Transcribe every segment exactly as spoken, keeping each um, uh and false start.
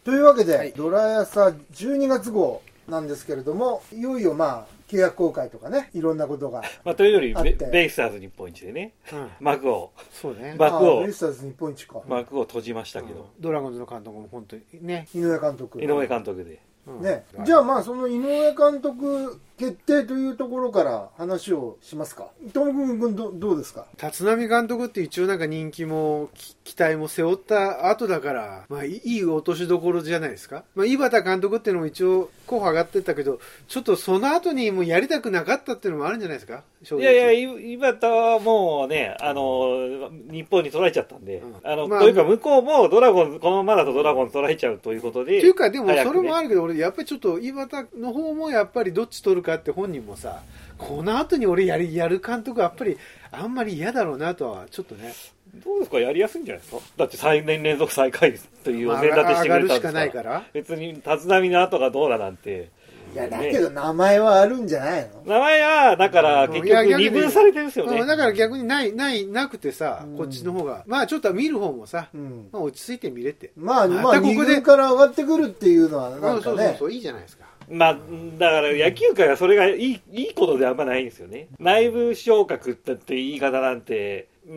というわけで、 はい、 ドラヤサじゅうにがつ号なんですけれども、いよいよまあ契約更改とかね、いろんなことがまあ、というよりベ、ベイスターズ日本一でね、うん、幕を、 そうね、 幕を、 ベイスターズ日本一か。 幕を閉じましたけど、うん、 ドラゴンズの監督も本当にね、 井上監督。 井上監督で。 うん、ね、じゃあまあその井上監督決定というところから話をしますか。伊藤君どどうですか。 立浪監督って一応なんか人気も期待も背負った後だから、まあいい落としどころじゃないですか。まあ井端監督っていうのも一応候補上がってたけど、ちょっとその後にもうやりたくなかったっていうのもあるんじゃないですか。 いやいや、井端はもうね、あの日本に取られちゃったんで、うん、あの、まあ、というか向こうもドラゴンこのままだとドラゴン取られちゃうということで。 というかでもそれもあるけど、ね、俺やっぱりちょっと井端の方もやっぱりどっち取るかって本人もさ。この後に俺やりやる監督はやっぱりあんまり嫌だろうなとはちょっとね。 どうですか、やりやすいんじゃないですか。だってさんねん連続最下位というお膳立てしてくれたんですから、まあ、上がるしかないから別に立浪の後がどうだなんて。 いやだけど名前はあるんじゃないの。 名前はだから結局二分されてるんですよね。 だから逆にないないなくてさ、こっちの方がまあちょっと見る方もさ、うん、まあ、落ち着いて見れて、 まあまあに軍から上がってくるっていうのはなんかね、 そうそうそういいじゃないですか。 まあ、だから野球界はそれがいい、いいことではあんまないんですよね。内部昇格って言い方なんて、うん。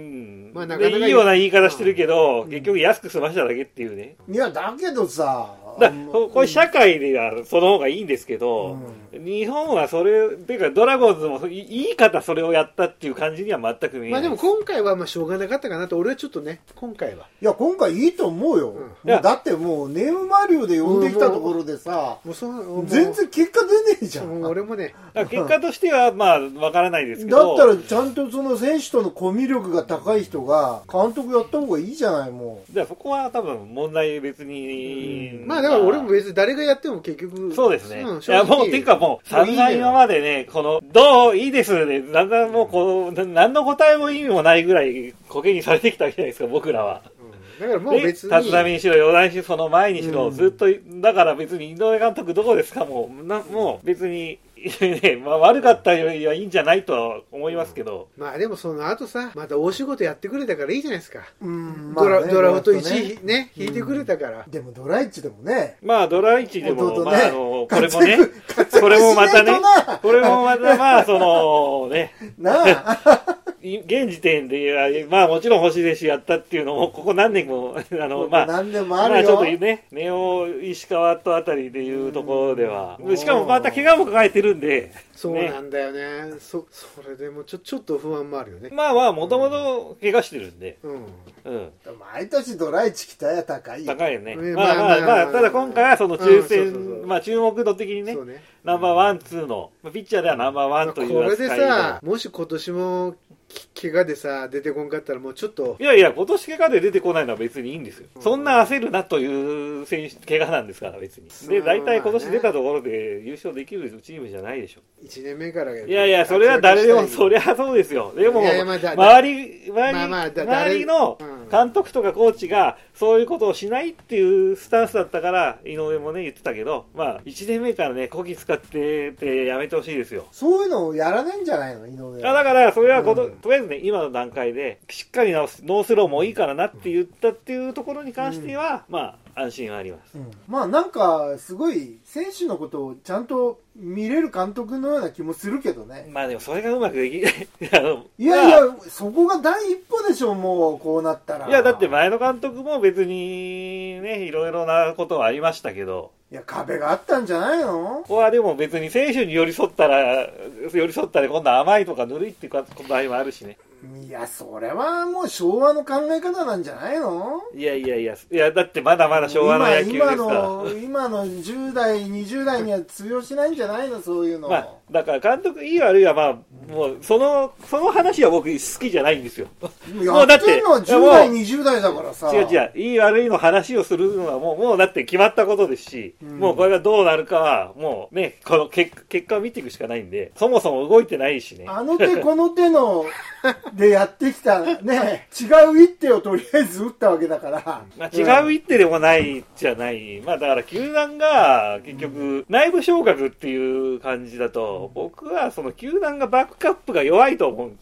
まあ、なかなかいいような言い方してるけど、うん、結局安く済ましただけっていうね。 いや、だけどさ。 だこれ社会ではその方がいいんですけど、うん、日本はそれ、ていうかドラゴンズもいい方それをやったっていう感じには全く見えない。 まあでも今回はまあしょうがなかったかなと、俺はちょっとね、今回は。 いや、今回いいと思うよ。うん、もうだってもうネームマリオで呼んできたところでさ、もうもうもう全然結果出ねえじゃん。 俺もね。 結果としてはまあわからないですけど。 だったらちゃんとその選手とのコミュ力が高い人が監督やった方がいいじゃない、もう。 じゃあそこは多分問題別に。 うん、まあだから俺も別に誰がやっても結局。 そうですね。うん、いやもう、ていうかもう、散々今までね、この、どういいですね、だんだんもうこう、何の答えも意味もないぐらい、コケにされてきたじゃないですか、僕らは。 だからもう別に。 立浪にしろ、四段しろ、その前にしろ、うん、ずっと、だから別に井上監督どこですか、もう、なもう別に、ね、まあ悪かったよりはいいんじゃないとは思いますけど、 うん、まあでもその後さまた大仕事やってくれたからいいじゃないですか、 うんドラ、まあね、ドラフトいちね、 ね引いてくれたから、 うん、でもドラいちでもねまあドラいちでも、 ね、 まああのこれもねこれもまたねこれもまたまあそのねなあ現時点で、まあもちろん星弟子やったっていうのも、ここ何年も、あの、まあ、 何年もあるよ。 まあちょっとね、ネオ石川とあたりでいうところでは、しかもまた怪我も抱えてるんで、 そうなんだよね。ねそ、それでもちょ、ちょっと不安もあるよね。 まあまあ、もともと怪我してるんで、うん。 うん。毎年ドライチ期待は高いよ。 高いよね。まあまあまあ、ただ今回はその抽選、まあ注目度的にね、ねナンバーワン、ツーの、ピッチャーではナンバーワンという扱いで。これでさ、もし今年も、怪我でさ出てこんかったらもうちょっといやいや今年怪我で出てこないのは別にいいんですよ、うん、そんな焦るなという選手怪我なんですから別にで大体今年出たところで優勝できるチームじゃないでしょいちねんめからいやいやそれは誰でもそりゃそうですよでも周り周り、まあ、周りの監督とかコーチがそういうことをしないっていうスタンスだったから井上もね言ってたけどまあいちねんめからねこき使ってってやめてほしいですよそういうのをやらないんじゃないの井上はだからそれはこと、うんとりあえずね、今の段階で、しっかりノースローもいいからなって言ったっていうところに関しては、うん、まあ、安心はあります。 うん、まあ、なんか、すごい、選手のことをちゃんと見れる監督のような気もするけどね。 まあでも、それがうまくできない。 いやいや、そこが第一歩でしょ、もう、こうなったら。 いや、だって前の監督も別に、ね、いろいろなことはありましたけど、 いや壁があったんじゃないの？ ここはでも別に選手に寄り添ったら寄り添ったら今度は甘いとかぬるいっていう場合もあるしね。 いやそれはもう昭和の考え方なんじゃないの？ いやいやいやいやだってまだまだ昭和の野球ですから。 今の今のじゅう代にじゅう代には通用しないんじゃないのそういうの。 まあだから監督いい悪いはまあもうそのその話は僕好きじゃないんですよ。 やってんのはじゅう代にじゅう代だからさ。 違う違ういい悪いの話をするのはもうもうだって決まったことですし、うん、もうこれがどうなるかはもうねこの結結果を見ていくしかないんでそもそも動いてないしね。 あの手この手のでやってきたね違う一手をとりあえず打ったわけだから。 まあ、違う一手でもないじゃない。まあだから球団が結局内部昇格っていう感じだと僕はその球団がバックアップが弱いと思うんですよ。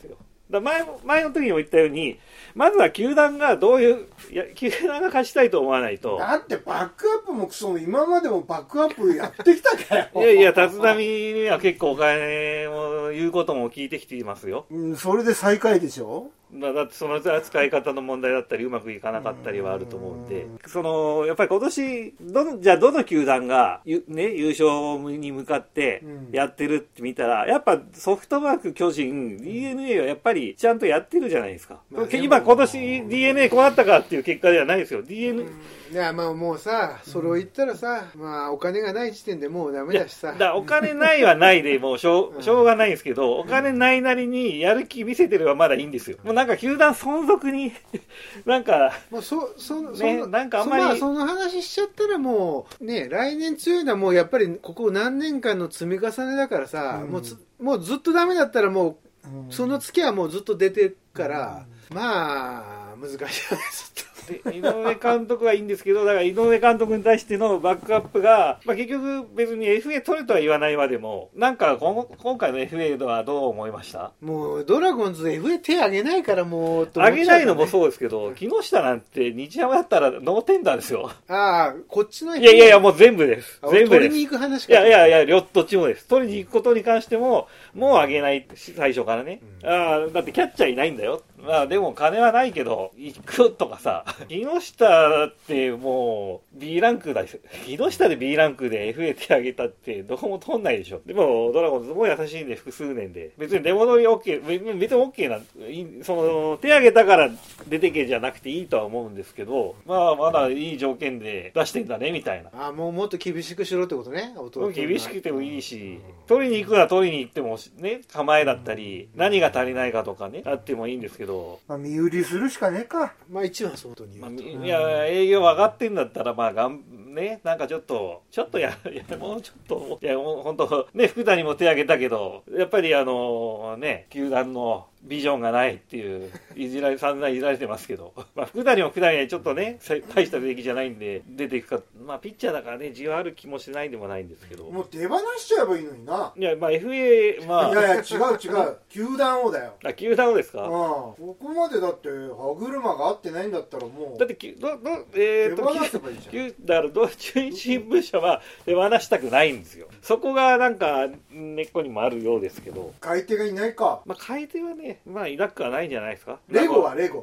だ前前の時にも言ったように、まずは球団がどういう、いや、球団が勝ちたいと思わないと。 だってバックアップもクソも今までもバックアップやってきたかよ。 いやいや、立浪には結構お金も言うことも聞いてきていますよ。 うん、それで最下位でしょ。 だってその扱い方の問題だったりうまくいかなかったりはあると思うんで、そのやっぱり今年どのじゃあどの球団がね優勝に向かってやってるって見たら、やっぱソフトバンク、巨人、ディーエヌエー はやっぱりちゃんとやってるじゃないですか。まあ、今今年 ディーエヌエー こうなったかっていう結果ではないですよ。 ディーエヌエー、 いやまあもうさ、それを言ったらさ、まあお金がない時点でもうダメだしさ。 だお金ないはないでもうしょう、しょうがないんですけど、お金ないなりにやる気見せてればまだいいんですよ。もうなんか球団存続になんかもうそそね、 そなんかあんまりそ,、まあ、その話しちゃったらもうね、来年強いのはもうやっぱりここ何年間の積み重ねだからさ、うん、もうつもうずっとダメだったらもう、うん、その月はもうずっと出てるから、うん、まあ難しいです井上監督はいいんですけど、だから井上監督に対してのバックアップが、まあ、結局別に エフエー 取れとは言わないまでも、なんか今今回の エフエー ではどう思いました？ もうドラゴンズ エフエー 手挙げないからもう、ね、 挙げないのもそうですけど、木下なんて日山だったらノーテンダーですよ。 ああ、こっちのエフエー。いやいやいや、もう全部です。全部です。 取りに行く話か。 いやいやいや、どっちもです。取りに行くことに関しても、もう挙げない、最初からね。うん、ああ、だってキャッチャーいないんだよ。まあでも金はないけど、行くとかさ、木下ってもう B ランクだし、木下で B ランクで エフエー 手挙げたってどこも取んないでしょ。でもドラゴンズも優しいんで複数年で。別に出戻り OK、別に OK な、その手挙げたから出てけじゃなくていいとは思うんですけど、まあまだいい条件で出してんだねみたいな。 ああ、もうもっと厳しくしろってことね。 厳しくてもいいし、取りに行くなら取りに行ってもね、構えだったり、何が足りないかとかね、あってもいいんですけど、 まあ、身売りするしかねえか。 まあ一番相当に言うと、 まあ、いや営業上がってんだったらまあがんね、なんかちょっとちょっとやいやもうちょっといやもう本当ね、福谷も手挙げたけどやっぱりあのね球団のビジョンがないっていういじられ散々いじられてますけど、まあ福谷も福谷でちょっとね大した出来じゃないんで出ていくか、まあピッチャーだからね需要ある気もしないでもないんですけど、 もう手放しちゃえばいいのにな。 いやまあ エフエー まあいやいや違う違う球団をだよ。 あ球団をですか。 ああここまでだって歯車が合ってないんだったらもうだってどどえー、っと手放せばいいじゃん。 だから中日新聞社は手放したくないんですよ。そこがなんか根っこにもあるようですけど、 買い手がいないか。 まあ買い手はねまあいなくはないんじゃないですか。 レゴはレゴ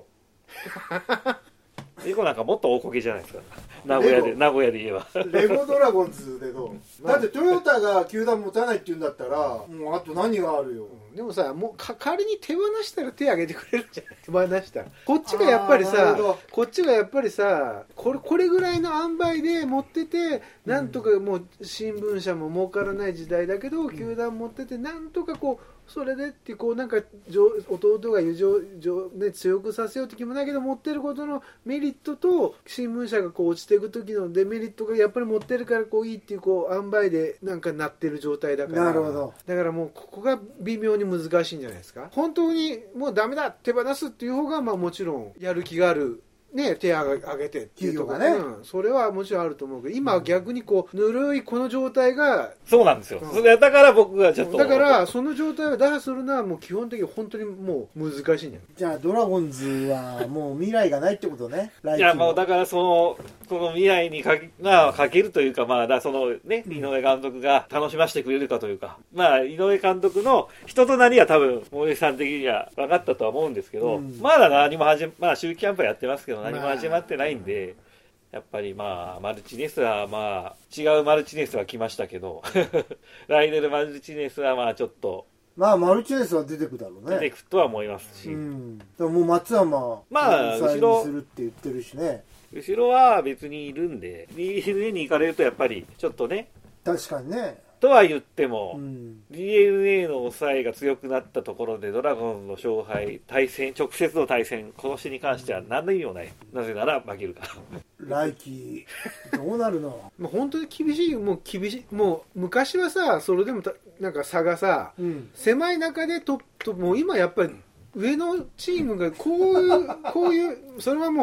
レゴなんかもっと大こけじゃないですか。名古屋で名古屋で言えばレゴドラゴンズでどうだってトヨタが球団持たないって言うんだったらもうあと何があるよ。 でもさ、もうか仮に手放したら手挙げてくれるんじゃない？手放したらこっちがやっぱりさ、こっちがやっぱりさ、これこれぐらいの塩梅で持ってて、なんとかもう新聞社も儲からない時代だけど、うん、球団持っててなんとかこうそれでってこうなんか弟が友情、ね、強くさせようって気もないけど持ってることのメリットと新聞社がこう落ちていく時のデメリットがやっぱり持ってるからこういいっていうこう塩梅でなんかなってる状態だから。 なるほど。 だからもうここが微妙に難しいんじゃないですか。本当にもうダメだ手放すっていう方がまあもちろんやる気があるね、手を挙げてっていうところね、うん、それはもちろんあると思うけど、今は逆にこうぬるいこの状態がそうなんですよ、うん、それだから僕がちょっとだからその状態を打破するのはもう基本的に本当にもう難しいんじゃない。 じゃあドラゴンズはもう未来がないってことね。 いやもうだからそのその未来にかけ、まあ、かけるというか、まあ、だそのね井上監督が楽しませてくれるかというか、まあ井上監督の人となりは多分森さん的には分かったとは思うんですけど、うん、まだ何も始めまあ秋季キャンプやってますけど何も始まってないんで、やっぱりまあマルチネスはまあ違うマルチネスは来ましたけど来年のマルチネスはまあちょっとまあマルチネスは出てくだろうね。 出てくとは思いますし、 うん、でももう松山まあ後ろするって言ってるしね。 後ろは別にいるんで ディーエヌエー に行かれるとやっぱりちょっとね確かにねとは言っても、うん、ディーエヌエー の抑えが強くなったところでドラゴンズの勝敗対戦直接の対戦今年に関しては何の意味もない。なぜなら負けるから来季どうなるのもう本当に厳しい。もう厳しい。もう昔はさそれでもたなんか差がさ、うん、狭い中でとともう今やっぱり上のチームがこういうこういうそれはもう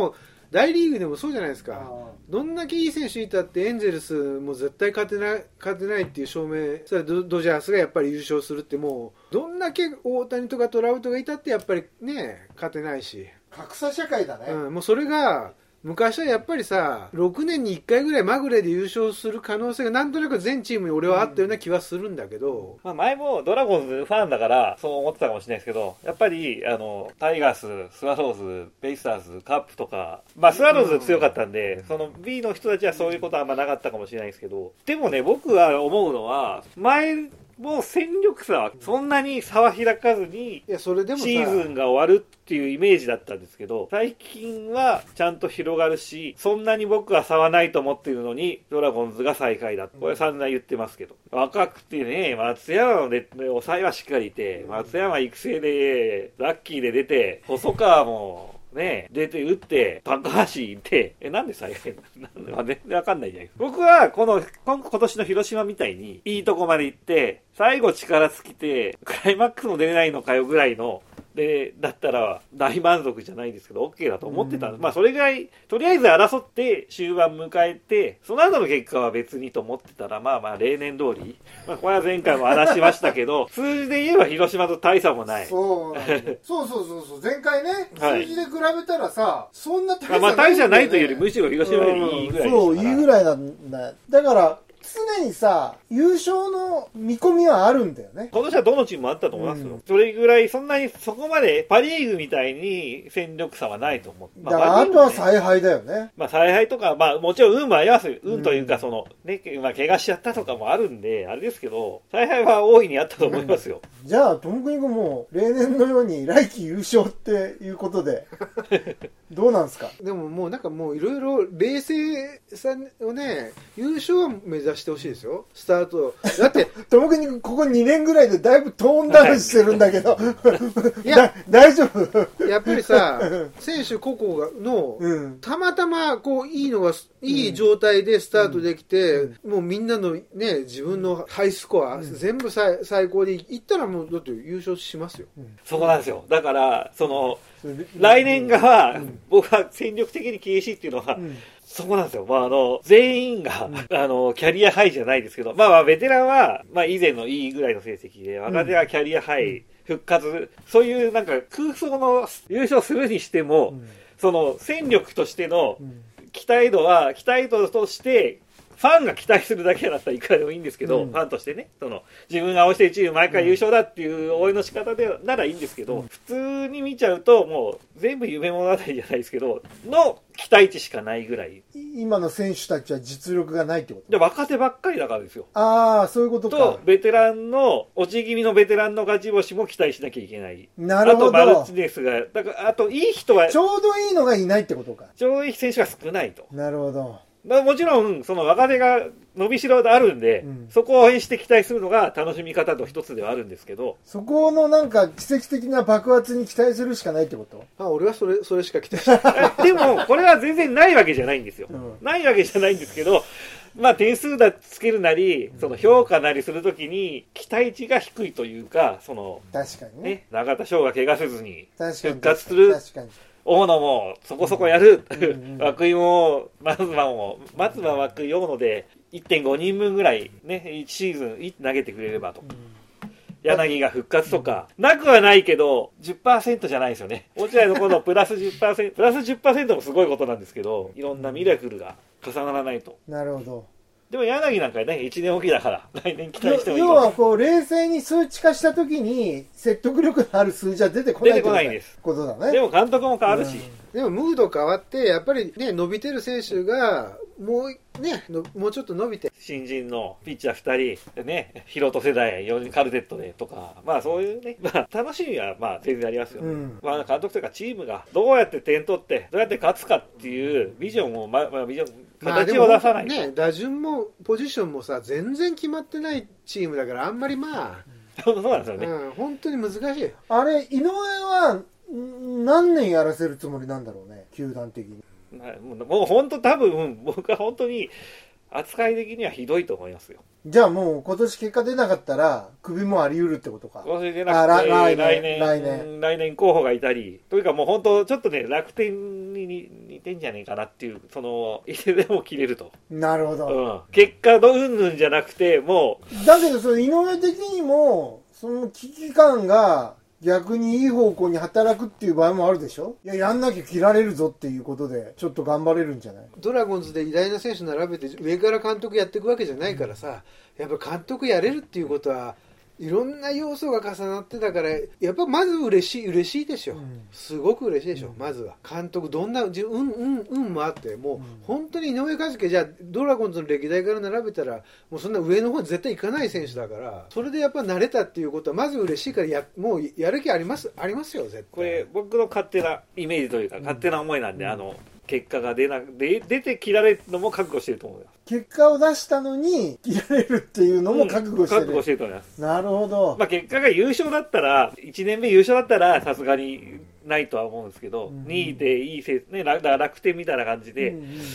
大リーグでもそうじゃないですか。どんだけいい選手いたってエンゼルスも絶対勝てない、勝てないっていう証明、それは ド, ドジャースがやっぱり優勝するってもう、どんだけ大谷とかトラウトがいたってやっぱりね、勝てないし。 格差社会だね。 うん、もうそれが、昔はやっぱりさ、ろくねんにいっかいぐらいまぐれで優勝する可能性がなんとなく全チームに俺はあったような気はするんだけど、 まあ、前もドラゴンズファンだからそう思ってたかもしれないですけど、やっぱりあのタイガース、スワローズ、ベイスターズ、カープとか、まあスワローズ強かったんで、その B の人たちはそういうことはあんまなかったかもしれないですけど、でもね、僕は思うのは前もう戦力差はそんなに差は開かずに、 いやそれでもさシーズンが終わるっていうイメージだったんですけど、最近はちゃんと広がるし、そんなに僕は差はないと思っているのに、ドラゴンズが最下位だ。これ散々言ってますけど。若くてね、松山の、ね、抑えはしっかりいて、松山育成で、ラッキーで出て、細川も、ね、出て打って、高橋いて、え、なんで最下位なの？全然わかんないじゃないですか。僕は、この、今年の広島みたいに、いいとこまで行って、最後力尽きて、クライマックスも出れないのかよぐらいの、で、だったら大満足じゃないですけど OK だと思ってたんです。まあそれぐらい、とりあえず争って終盤迎えて、その後の結果は別にと思ってたら、まあまあ例年通り、まあこれは前回も話しましたけど、数字で言えば広島と大差もない。 そうそうそうそうそう、前回ね、数字で比べたらさ、はい、そんな大差ないんだよね。 まあ大差ないというよりむしろ広島よりいいぐらいでしたから。 そう、いいぐらいなんだ。だから、常にさ、優勝の見込みはあるんだよね。 今年はどのチームもあったと思いますよ。うん、それぐらい、そんなにそこまでパリーグみたいに戦力差はないと思う。 まあ、だからあとは采配だよね。 まあ采配とか、まあもちろん運もありますよ。運というかその、ね、まあ怪我しちゃったとかもあるんで、あれですけど、采配は大いにあったと思いますよ。 うん、じゃあ、トムクニ君も例年のように来季優勝っていうことで、どうなんですか？ でももうなんかもういろいろ冷静さをね、優勝は目指してほしいですよ。スタート。だって、 トムクニ君ここにねんぐらいでだいぶトーンダウンしてるんだけど、いや、大丈夫？ やっぱりさ、選手個々の、うん、たまたまこういいのが、いい状態でスタートできて、うん、もうみんなのね、自分のハイスコア、うん、全部最最高でいったらもうだって優勝しますよ。うん、 そこなんですよ。だから、その、来年がは、うん、僕は戦力的に厳しいっていうのは、うん、そこなんですよ。まあ、あの、全員が、うん、あの、キャリアハイじゃないですけど、まあまあ、ベテランは、まあ、以前のいいぐらいの成績で、若手はキャリアハイ、うん、復活、そういうなんか空想の優勝するにしても、うん、その戦力としての期待度は、期待度として、ファンが期待するだけだったらいくらでもいいんですけど、うん、ファンとしてね、その自分が推してるチーム毎回優勝だっていう応援の仕方でならいいんですけど、うん、普通に見ちゃうともう全部夢物語じゃないですけどの期待値しかないぐらい。 今の選手たちは実力がないってこと？ で若手ばっかりだからですよ。 ああ、そういうことか。 とベテランの落ち気味のベテランの勝ち星も期待しなきゃいけない。 なるほど。 あとマルチネスがだからあといい人はちょうどいいのがいないってことか。 ちょうどいい選手が少ないと。 なるほど。 まあ、もちろん、その若手が伸びしろであるんで、うん、そこを応援して期待するのが楽しみ方の一つではあるんですけど。 そこのなんか奇跡的な爆発に期待するしかないってこと？ あ、俺はそれ、それしか期待しない。 でも、これは全然ないわけじゃないんですよ。うん、ないわけじゃないんですけど、まあ点数だつけるなり、その評価なりするときに期待値が低いというか、その、 確かにね。 ね、中田翔が怪我せずに復活する。 確かに。 大野もそこそこやる、うんうん、涌井も松葉も松葉涌井大野で いってんご 人分ぐらいねいちシーズン投げてくれればとか、うん、柳が復活とか、うん、なくはないけど じゅっパーセント じゃないですよね。落合のこのプラス じゅっパーセント プラス じゅっパーセント もすごいことなんですけど、いろんなミラクルが重ならないと。 なるほど。 でも柳なんかね、いちねんおきだから、来年期待してもいい。 要はこう、冷静に数値化したときに、説得力のある数字は出てこない。 出てこないんです。 ことだね。 でも監督も変わるし。 うん、でもムード変わって、やっぱりね、伸びてる選手が、もうね、もうちょっと伸びて。 新人のピッチャーふたり、でね、ヒロト世代、カルテットでとか、まあそういうね、まあ楽しみはまあ全然ありますよ。うん、まあ監督というかチームがどうやって点取って、どうやって勝つかっていうビジョンを、まあビジョン、形を出さないと、まあ、 ね、打順もポジションもさ全然決まってないチームだからあんまりまあそうなんですよね、 うん、本当に難しい。 あれ井上は何年やらせるつもりなんだろうね、球団的に。 もう本当多分僕は本当に扱い的にはひどいと思いますよ。 じゃあもう今年結果出なかったらクビもあり得るってことか。 今年出なくて来年来年来年候補がいたりというか、もう本当ちょっとね楽天に似てんじゃねえかなっていう、そのいつでも切れると。 なるほど、 うん、結果どうんぬんじゃなくて、もうだけどその井上的にもその危機感が逆にいい方向に働くっていう場合もあるでしょ。いや、やんなきゃ切られるぞっていうことでちょっと頑張れるんじゃない。 ドラゴンズで偉大な選手並べて上から監督やっていくわけじゃないからさ、やっぱ監督やれるっていうことはいろんな要素が重なってたから、やっぱまず嬉しい嬉しいでしょ、うん、すごく嬉しいでしょ、うん、まずは監督どんなうんうんうんもあって、もう、うん、本当に井上和樹、じゃあドラゴンズの歴代から並べたらもうそんな上の方に絶対行かない選手だから、それでやっぱ慣れたっていうことはまず嬉しいから、やもうやる気ありますありますよ絶対。 これ僕の勝手なイメージというか、うん、勝手な思いなんで、うん、あの結果が出なで出て切られるのも覚悟してると思うよ。 結果を出したのに切られるっていうのも覚悟してる、 うん、覚悟してると思います。 なるほど。 まあ結果が優勝だったら、いちねんめ優勝だったらさすがにないとは思うんですけど、うん、にいでいいせね、だから楽天みたいな感じで、うんうんうんうん、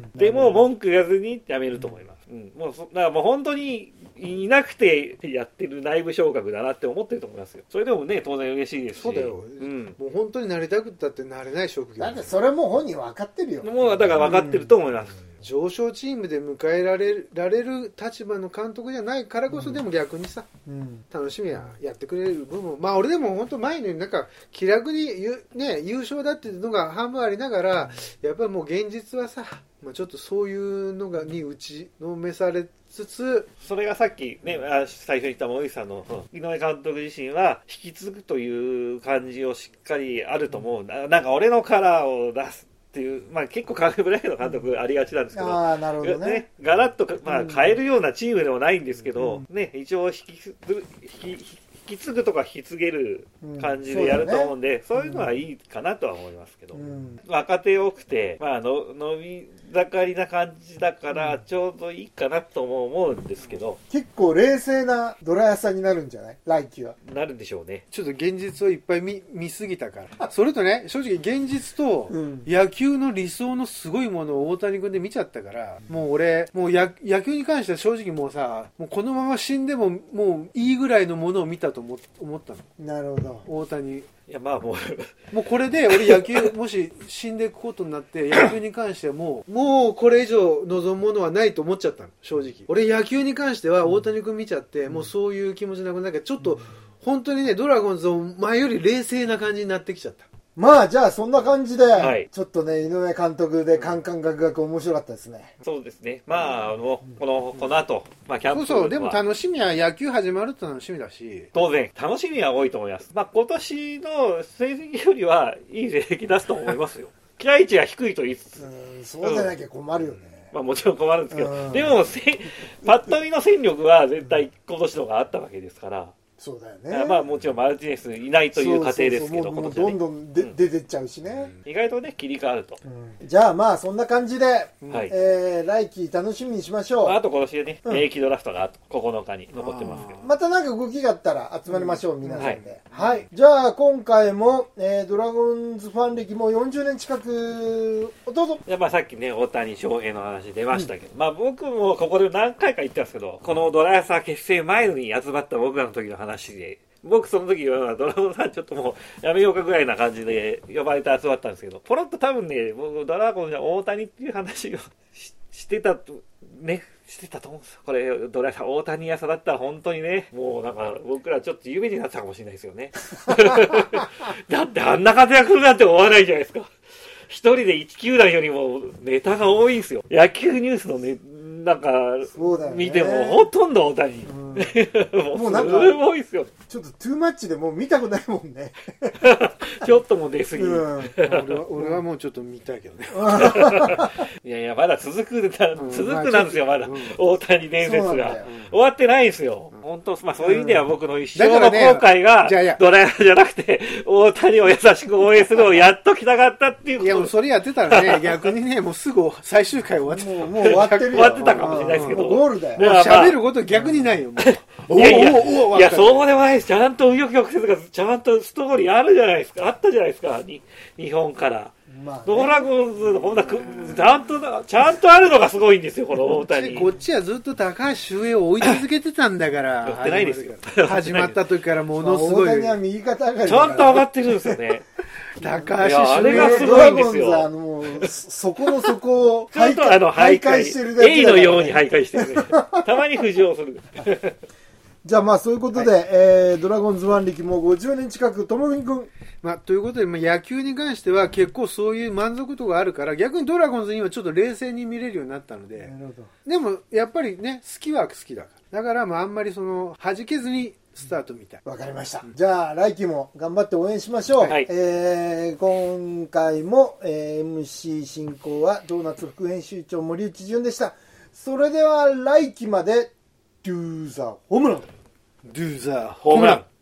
でも文句言わずにやめると思います。うん、もうそだからもう本当にいなくてやってる内部昇格だなって思ってると思いますよ。それでもね当然嬉しいですし。 そうだよ、うん、もう本当になりたくったってなれない職業だって、それも本人分かってるよ。 もうだから分かってると思います、うん、 上昇チームで迎えられる、られる立場の監督じゃないからこそ、でも逆にさ、うん、楽しみはやってくれる部分、まあ俺でも本当前になんか気楽に、ね、優勝だっていうのが半分ありながら、やっぱりもう現実はさ、まあ、ちょっとそういうのがに打ちのめされつつ、 それがさっきね最初に言った森口さんの、うん、井上監督自身は引き継ぐという感じをしっかりあると思う。な, なんか俺のカラーを出すっていう、まあ、結構カーブライの監督ありがちなんですけど、 あー、なるほどね、 ね、ガラッと、まあ、変えるようなチームでもないんですけど、うん、ね、一応引き引き引き継ぐとか引き継げる感じでやると思うんで、うん そう, ね、そういうのはいいかなとは思いますけど、うん、若手多くて、まあ、の伸び盛りな感じだからちょうどいいかなとも思うんですけど、 結構冷静なドラ屋さんになるんじゃない、来季は。 なるんでしょうね。 ちょっと現実をいっぱい 見, 見すぎたからそれとね、正直現実と野球の理想のすごいものを大谷君で見ちゃったから、もう俺もう野球に関しては正直もうさ、もうこのまま死んでももういいぐらいのものを見たと思ったの。 なるほど。 大谷、 いやまあもうもうこれで俺野球もし死んでいくことになって野球に関してはもうもうこれ以上望むものはないと思っちゃったの、正直。俺野球に関しては大谷君見ちゃって、うん、もうそういう気持ちなくなって、ちょっと本当にねドラゴンズを前より冷静な感じになってきちゃった。 まあじゃあそんな感じで、はい、ちょっとね井上監督でカンカンガクガク面白かったですね。 そうですね。まああのこのこの後、まあキャンプそうそう、でも楽しみは野球始まると楽しみだし、 当然楽しみは多いと思います。まあ今年の成績よりはいい成績出すと思いますよ。期待値が低いと言いつつ、 うん、そうじゃなきゃ困るよね。うん、 まあもちろん困るんですけど、でもパッと見の戦力は絶対今年の方があったわけですから。 そうだよね。 まあもちろんマルティネスいないという過程ですけど、 もうどんどんで、うん、出てっちゃうしね、 うん、意外とね切り替わると、 うん、じゃあまあそんな感じで、はい、えー、来季楽しみにしましょう。 あと今年でね、うん、永期ドラフトがここのかに残ってますけど、 またなんか動きがあったら集まりましょう、うん、皆さんで、はい、はい、じゃあ今回も、えー、ドラゴンズファン歴もよんじゅうねん近くどうぞ。 やっぱさっきね大谷翔平の話出ましたけど、うん、まあ僕もここで何回か言ってますけど、このドラヤサ結成前に集まった僕らの時の話で、僕その時はドラゴンさんちょっともうやめようかぐらいな感じで呼ばれて集まったんですけど、ポロッと多分ね僕ドラゴンじゃ大谷っていう話を し, してたとねしてたと思うんですよ。これドラさん大谷屋さんだったら本当にね、もうなんか僕らちょっと夢になってたかもしれないですよね。だってあんな活躍するなんて思わないじゃないですか。一人でいち球団よりもネタが多いんですよ。野球ニュースのねなんか見てもほとんど大谷、うん、もうなんかすごいですよ。 ちょっとトゥーマッチでもう見たくないもんね。 ちょっともう出過ぎ、うん、 俺, は俺はもうちょっと見たいけどね。 いやいやまだ続く、うん、続くなんですよ、まだ、うん、大谷伝説が、うん、終わってないんですよ、うん、本当、まあ、そういう意味では僕の一生の後悔が、ね、ドラヤじゃなくて大谷を優しく応援するのをやっときたかったっていう。 いやもうそれやってたらね逆にねもうすぐ最終回終わってもうもう終わってるよ。 終わってたかもしれないですけど、 ゴールだよ。 もう喋ること逆にないよ。もういやいやいやそうでもないです。ちゃんと右翼曲折がちゃんとストーリーあるじゃないですか。あったじゃないですか。に日本からまあね、ドラゴンズほんなちゃんとちゃんとあるのがすごいんですよこの大谷。 こっちはずっと高橋周平を追い続けてたんだから追ってないですよ始まった時からものすごい、 まあ、大谷は右肩上がりちゃんと上がってるんですよね高橋周平がすごいんですよ。 ドラゴンズはもうそこのそこをちゃんとあの徘徊してるだけだから、ね、エイのように徘徊してる、ね、たまに浮上するじゃあまあそういうことで、はい、えー、ドラゴンズファン歴もごじゅうねん近く、ともふみくん。 まあ、ということで、まあ、野球に関しては結構そういう満足度があるから、逆にドラゴンズにはちょっと冷静に見れるようになったので、なるほど。でもやっぱりね、好きは好きだから。だからまああんまりその、弾けずにスタートみたい。 わかりました。うん、じゃあ来季も頑張って応援しましょう。はい、えー、今回も、えー、エムシー 進行はドーナツ副編集長森内潤でした。それでは来季まで、Do the ホームラン。 Do the ホームラン。